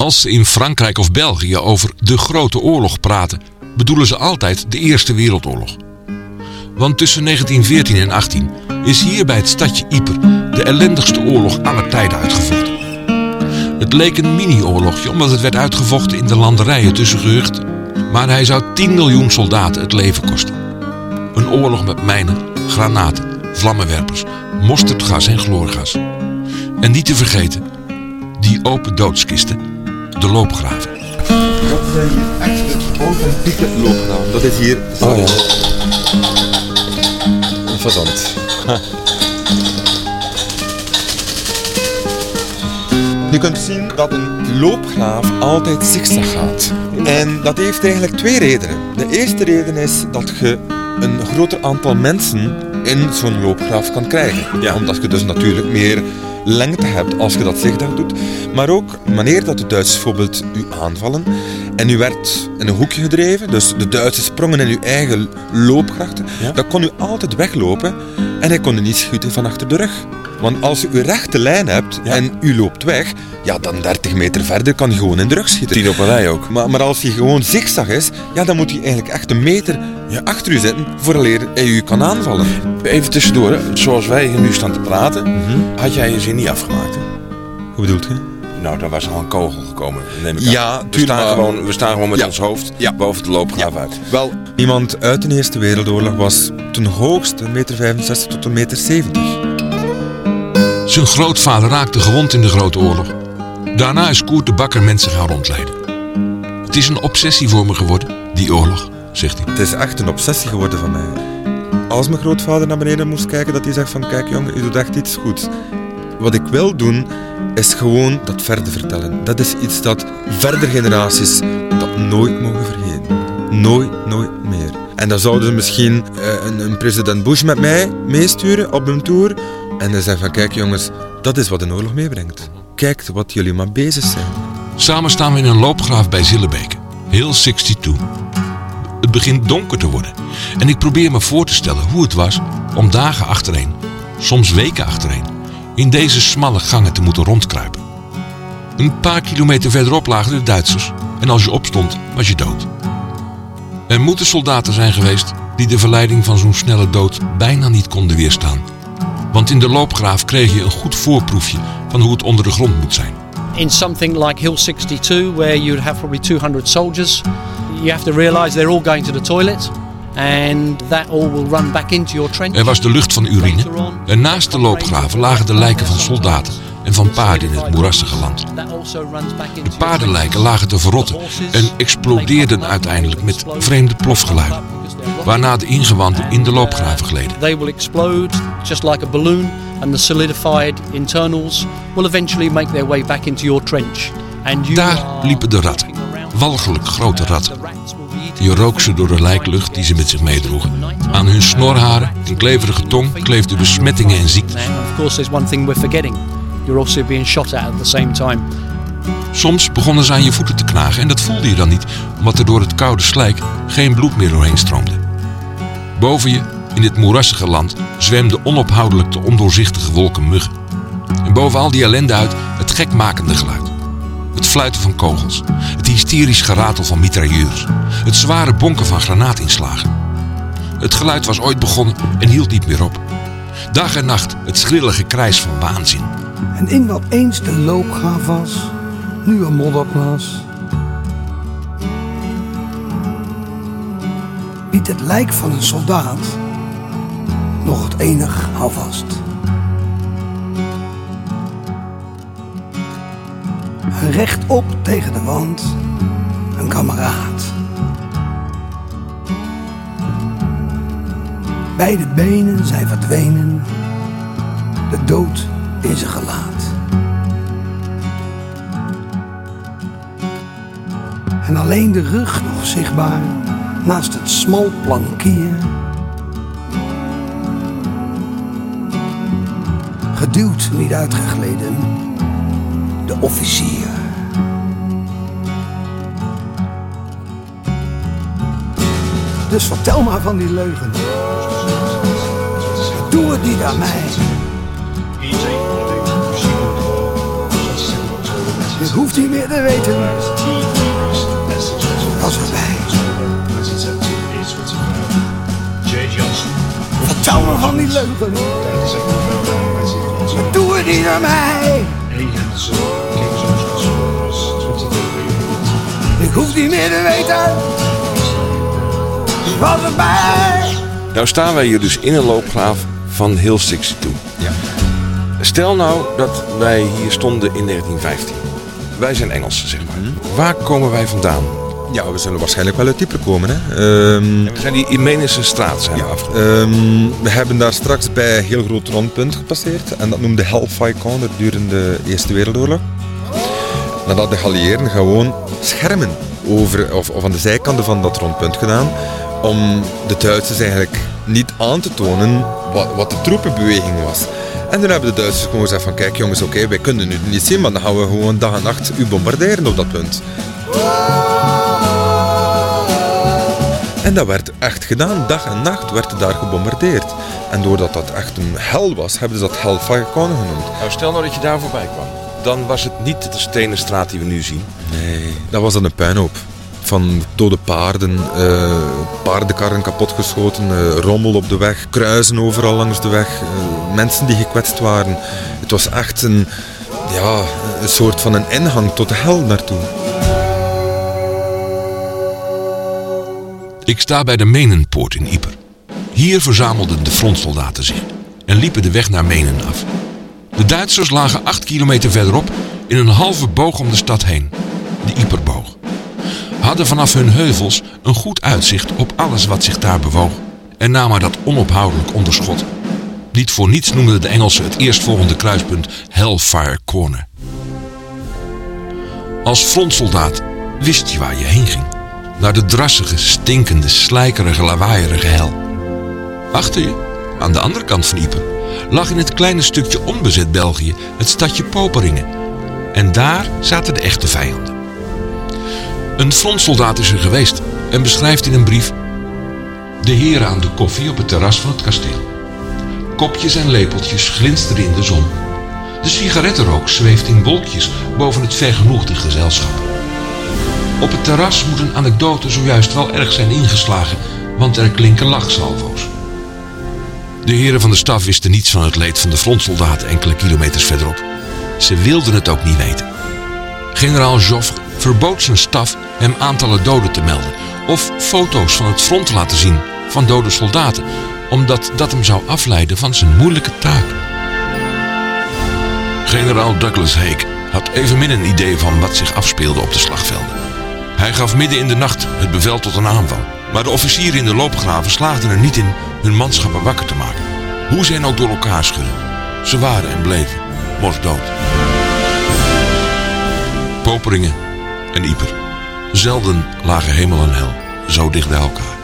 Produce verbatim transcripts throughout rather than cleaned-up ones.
Als ze in Frankrijk of België over de grote oorlog praten, bedoelen ze altijd de Eerste Wereldoorlog. Want tussen negentien veertien en achttien is hier bij het stadje Ypres de ellendigste oorlog aller tijden uitgevochten. Het leek een mini-oorlogje omdat het werd uitgevochten in de landerijen tussen gehuchten, maar hij zou tien miljoen soldaten het leven kosten. Een oorlog met mijnen, granaten, vlammenwerpers, mosterdgas en chloorgas. En niet te vergeten, die open doodskisten, de loopgraven. Dat zijn hier echt de authentieke loopgraven. Dat is hier... Oh ja. Verdomd. Je kunt zien dat een loopgraaf altijd zigzag gaat. En dat heeft eigenlijk twee redenen. De eerste reden is dat je een groter aantal mensen in zo'n loopgraaf kan krijgen. Ja. Omdat je dus natuurlijk meer lengte hebt als je dat zigzag doet. Maar ook wanneer dat de Duitsers bijvoorbeeld u aanvallen en u werd in een hoekje gedreven, dus de Duitsers sprongen in uw eigen loopgrachten, ja. Dan kon u altijd weglopen en hij kon u niet schieten van achter de rug. Want als u een rechte lijn hebt, ja, en u loopt weg, ja, dan dertig meter verder kan je gewoon in de rug schieten. Tien op een rij ook. Maar, maar als hij gewoon zigzag is, ja, dan moet hij eigenlijk echt een meter, ja, achter u zitten vooraleer hij u kan aanvallen. Even tussendoor, hè. Zoals wij hier nu staan te praten, mm-hmm. had jij je zin niet afgemaakt, hè? Hoe bedoelt je? Nou, daar was al een kogel gekomen, neem ik aan. Ja, we staan, maar... gewoon, we staan gewoon met ja. ons hoofd ja. boven de loopgraaf ja. uit. Wel, iemand uit de Eerste Wereldoorlog was ten hoogste een meter vijfenzestig tot een meter zeventig. Zijn grootvader raakte gewond in de Grote Oorlog. Daarna is Koert de Bakker mensen gaan rondleiden. Het is een obsessie voor me geworden, die oorlog, zegt hij. Het is echt een obsessie geworden van mij. Als mijn grootvader naar beneden moest kijken, dat hij zegt van kijk jongen, je doet echt iets goeds. Wat ik wil doen, is gewoon dat verder vertellen. Dat is iets dat verder generaties dat nooit mogen vergeten. Nooit, nooit meer. En dan zouden ze misschien uh, een, een president Bush met mij meesturen op een tour. En dan zeggen van kijk jongens, dat is wat een oorlog meebrengt. Kijk wat jullie maar bezig zijn. Samen staan we in een loopgraaf bij Zillebeke. Heel tweeënzestig. Het begint donker te worden. En ik probeer me voor te stellen hoe het was om dagen achtereen, soms weken achtereen, in deze smalle gangen te moeten rondkruipen. Een paar kilometer verderop lagen de Duitsers. En als je opstond, was je dood. Er moeten soldaten zijn geweest die de verleiding van zo'n snelle dood bijna niet konden weerstaan. Want in de loopgraaf kreeg je een goed voorproefje van hoe het onder de grond moet zijn. In something like Hill sixty-two, where you'd have probably two hundred soldiers, you have to realize they're all going to the toilet. And that all will run back into your trench. Er was de lucht van urine. En naast de loopgraven lagen de lijken van soldaten en van paarden in het moerassige land. De paardenlijken lagen te verrotten en explodeerden uiteindelijk met vreemde plofgeluiden, waarna de ingewanden in de loopgraven gleden. They will explode just like a balloon and the solidified internals will eventually make their way back into your trench. And you Daar liepen de ratten, walgelijk grote ratten. Je rook ze door de lijklucht die ze met zich meedroegen. Aan hun snorharen en kleverige tong kleefden besmettingen en ziektes. Of course there's one thing we're forgetting. You're also being shot at at the same time. Soms begonnen ze aan je voeten te knagen en dat voelde je dan niet, omdat er door het koude slijk geen bloed meer doorheen stroomde. Boven je, in dit moerassige land, zwemden onophoudelijk de ondoorzichtige wolken muggen. En boven al die ellende uit het gekmakende geluid. Het fluiten van kogels, het hysterisch geratel van mitrailleurs, het zware bonken van granaatinslagen. Het geluid was ooit begonnen en hield niet meer op. Dag en nacht het schrille gekrijs van waanzin. En in wat eens de loopgraaf was, nu een modderplas, biedt het lijk van een soldaat nog het enig houvast. En rechtop tegen de wand, een kameraad. Beide benen zijn verdwenen, de dood in zijn gelaat. En alleen de rug nog zichtbaar naast het smal plankier. Geduwd, niet uitgegleden, de officier. Dus vertel maar van die leugen. Doe het niet aan mij. Je hoeft niet meer te weten. Als voorbij. Vertel me van die leugen. Maar doe het niet aan mij. Ik hoef niet meer te weten. Wat erbij. Nou staan wij hier dus in een loopgraaf van Hill zesentwintig. Ja. Stel nou dat wij hier stonden in negentien vijftien. Wij zijn Engelsen, zeg maar. Waar komen wij vandaan? Ja, we zullen waarschijnlijk wel uit Ypres komen. Hè. Um, We zijn die Imenische straat zijn we ja, afgelopen. um, we hebben daar straks bij een heel groot rondpunt gepasseerd. En dat noemde Hellfire Corner durende de Eerste Wereldoorlog. Nadat de geallieerden gewoon schermen over, of, of aan de zijkanten van dat rondpunt gedaan. Om de Duitsers eigenlijk niet aan te tonen wat, wat de troepenbeweging was. En toen hebben de Duitsers gewoon gezegd van kijk jongens, oké, okay, wij kunnen nu niet zien, maar dan gaan we gewoon dag en nacht u bombarderen op dat punt. En dat werd echt gedaan, dag en nacht werd er daar gebombardeerd. En doordat dat echt een hel was, hebben ze dat Hellfire Corner genoemd. Nou, stel nou dat je daar voorbij kwam. Dan was het niet de stenen straat die we nu zien. Nee, dat was dan een puinhoop. Van dode paarden, uh, paardenkarren kapotgeschoten, uh, rommel op de weg, kruisen overal langs de weg, uh, mensen die gekwetst waren. Het was echt een, ja, een soort van een ingang tot de hel naartoe. Ik sta bij de Menenpoort in Ypres. Hier verzamelden de frontsoldaten zich en liepen de weg naar Menen af. De Duitsers lagen acht kilometer verderop in een halve boog om de stad heen, de Yperboog. Hadden vanaf hun heuvels een goed uitzicht op alles wat zich daar bewoog en namen dat onophoudelijk onder schot. Niet voor niets noemden de Engelsen het eerstvolgende kruispunt Hellfire Corner. Als frontsoldaat wist je waar je heen ging. Naar de drassige, stinkende, slijkerige, lawaaierige hel. Achter je, aan de andere kant van Ypres, lag in het kleine stukje onbezet België het stadje Poperingen. En daar zaten de echte vijanden. Een frontsoldaat is er geweest en beschrijft in een brief de heren aan de koffie op het terras van het kasteel. Kopjes en lepeltjes glinsteren in de zon. De sigarettenrook zweeft in wolkjes boven het vergenoegde gezelschap. Op het terras moet een anekdote zojuist wel erg zijn ingeslagen, want er klinken lachsalvo's. De heren van de staf wisten niets van het leed van de frontsoldaten enkele kilometers verderop. Ze wilden het ook niet weten. Generaal Joffre verbood zijn staf hem aantallen doden te melden of foto's van het front te laten zien van dode soldaten, omdat dat hem zou afleiden van zijn moeilijke taak. Generaal Douglas Haig had evenmin een idee van wat zich afspeelde op de slagvelden. Hij gaf midden in de nacht het bevel tot een aanval, maar de officieren in de loopgraven slaagden er niet in hun manschappen wakker te maken. Hoe ze hen ook door elkaar schudden. Ze waren en bleven morddood. Poperingen en Ypres. Zelden lagen hemel en hel zo dicht bij elkaar.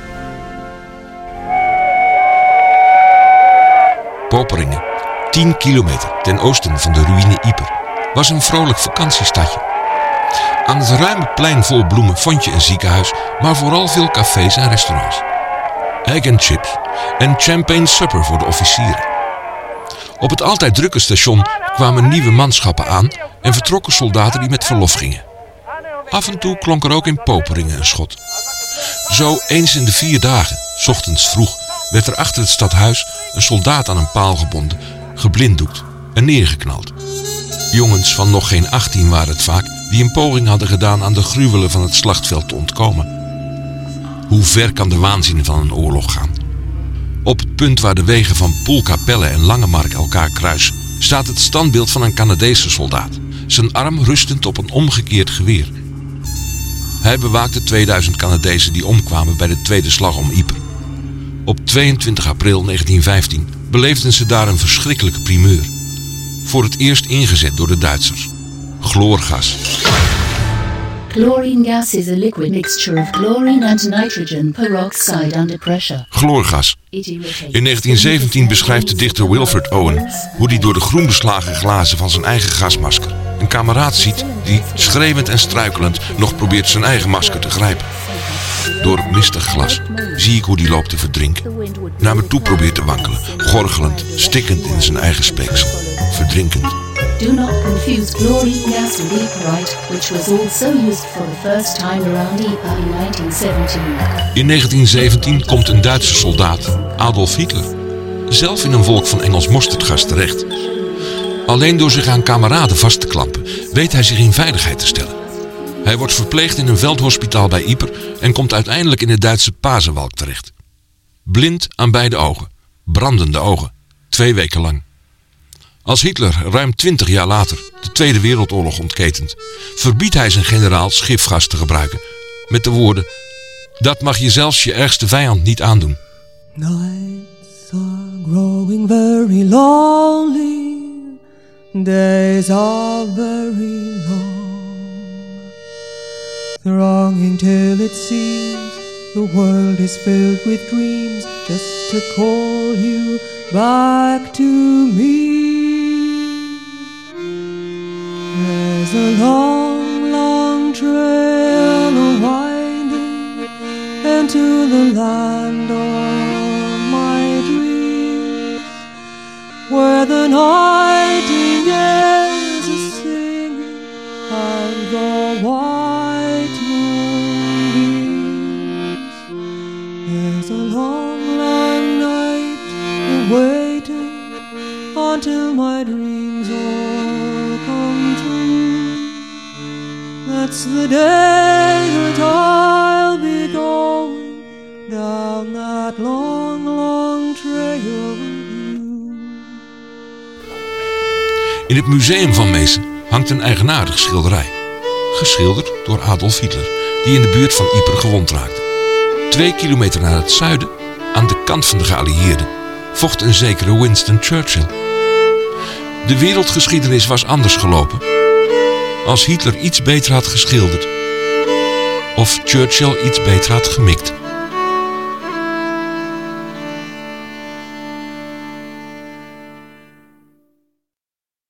Poperingen, tien kilometer ten oosten van de ruïne Ypres, was een vrolijk vakantiestadje. Aan het ruime plein vol bloemen vond je een ziekenhuis, maar vooral veel cafés en restaurants. Egg and chips en champagne supper voor de officieren. Op het altijd drukke station kwamen nieuwe manschappen aan en vertrokken soldaten die met verlof gingen. Af en toe klonk er ook in Poperingen een schot. Zo eens in de vier dagen, 's ochtends vroeg, werd er achter het stadhuis een soldaat aan een paal gebonden, geblinddoekt en neergeknald. Jongens van nog geen achttien waren het vaak, die een poging hadden gedaan aan de gruwelen van het slachtveld te ontkomen. Hoe ver kan de waanzin van een oorlog gaan? Op het punt waar de wegen van Poelkapelle en Langemark elkaar kruisen, staat het standbeeld van een Canadese soldaat, zijn arm rustend op een omgekeerd geweer. Hij bewaakte tweeduizend Canadezen die omkwamen bij de tweede slag om Ypres. Op tweeëntwintig april negentien vijftien beleefden ze daar een verschrikkelijke primeur. Voor het eerst ingezet door de Duitsers. Chloorgas. Chlorine gas is a liquid mixture of chlorine and nitrogen peroxide under pressure. Chloorgas. In negentien zeventien beschrijft de dichter Wilfred Owen hoe hij door de groen beslagen glazen van zijn eigen gasmasker een kameraad ziet die, schreeuwend en struikelend, nog probeert zijn eigen masker te grijpen. Door het mistig glas zie ik hoe die loopt te verdrinken. Naar me toe probeert te wankelen, gorgelend, stikkend in zijn eigen speeksel, verdrinkend Do not confuse chlorine gas with Ypirite, which was also used for the first time around Ypres in nineteen seventeen. In negentien zeventien komt een Duitse soldaat, Adolf Hitler, zelf in een wolk van Engels mosterdgas terecht. Alleen door zich aan kameraden vast te klampen, weet hij zich in veiligheid te stellen. Hij wordt verpleegd in een veldhospitaal bij Ypres en komt uiteindelijk in het Duitse Pasewalk terecht. Blind aan beide ogen, brandende ogen, twee weken lang. Als Hitler ruim twintig jaar later de Tweede Wereldoorlog ontketent, verbiedt hij zijn generaals gifgas te gebruiken met de woorden: dat mag je zelfs je ergste vijand niet aandoen. Nights are growing very lonely, days are very long, thronging till it seems the world is filled with dreams, just to call you back to me. There's a long, long trail winding into the land of my dreams, where the nightingales are singing and the white moon beams. There's a long, long night waiting until my dreams all come true. That's the day that I'll be going down that long, long trail with you. In het museum van Meissen hangt een eigenaardig schilderij. Geschilderd door Adolf Hitler, die in de buurt van Ypres gewond raakte. Twee kilometer naar het zuiden, aan de kant van de geallieerden, vocht een zekere Winston Churchill. De wereldgeschiedenis was anders gelopen als Hitler iets beter had geschilderd of Churchill iets beter had gemikt.